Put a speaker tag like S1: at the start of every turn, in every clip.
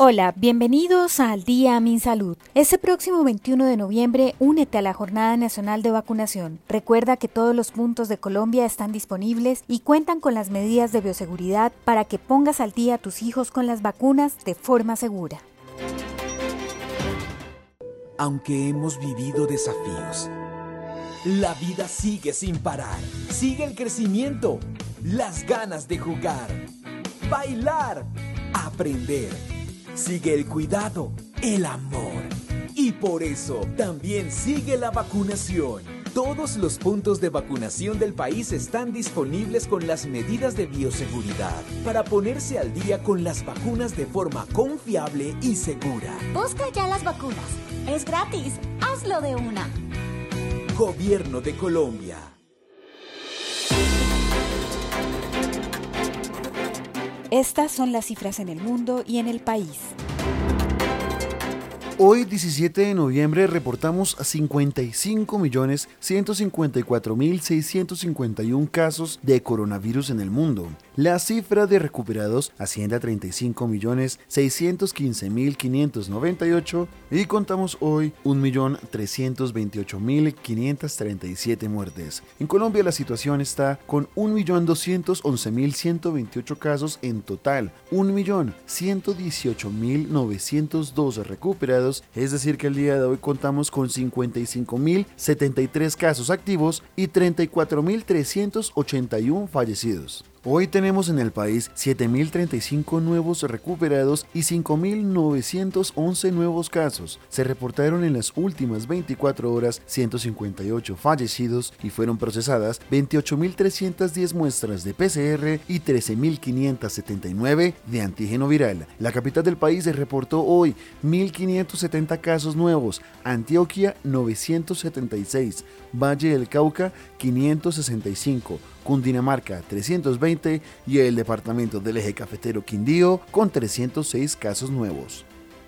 S1: Hola, bienvenidos a Al Día MinSalud. Este próximo 21 de noviembre, únete a la Jornada Nacional de Vacunación. Recuerda que todos los puntos de Colombia están disponibles y cuentan con las medidas de bioseguridad para que pongas al día a tus hijos con las vacunas de forma segura.
S2: Aunque hemos vivido desafíos, la vida sigue sin parar. Sigue el crecimiento, las ganas de jugar, bailar, aprender. Sigue el cuidado, el amor. Y por eso también sigue la vacunación. Todos los puntos de vacunación del país están disponibles con las medidas de bioseguridad para ponerse al día con las vacunas de forma confiable y segura.
S3: Busca ya las vacunas. Es gratis. Hazlo de una.
S2: Gobierno de Colombia.
S1: Estas son las cifras en el mundo y en el país.
S4: Hoy, 17 de noviembre, reportamos 55.154.651 casos de coronavirus en el mundo. La cifra de recuperados asciende a 35.615.598 y contamos hoy 1.328.537 muertes. En Colombia la situación está con 1.211.128 casos en total, 1.118.912 recuperados. Es decir que el día de hoy contamos con 55.073 casos activos y 34.381 fallecidos. Hoy tenemos en el país 7.035 nuevos recuperados y 5.911 nuevos casos. Se reportaron en las últimas 24 horas 158 fallecidos y fueron procesadas 28.310 muestras de PCR y 13.579 de antígeno viral. La capital del país se reportó hoy 1.570 casos nuevos, Antioquia 976, Valle del Cauca 565, Cundinamarca 320 y el departamento del Eje Cafetero Quindío con 306 casos nuevos.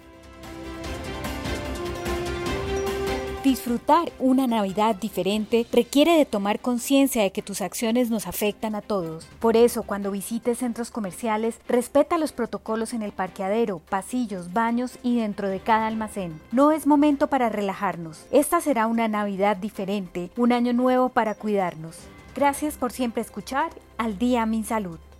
S1: Disfrutar una Navidad diferente requiere de tomar conciencia de que tus acciones nos afectan a todos. Por eso, cuando visites centros comerciales, respeta los protocolos en el parqueadero, pasillos, baños y dentro de cada almacén. No es momento para relajarnos. Esta será una Navidad diferente, un año nuevo para cuidarnos. Gracias por siempre escuchar Al Día MinSalud.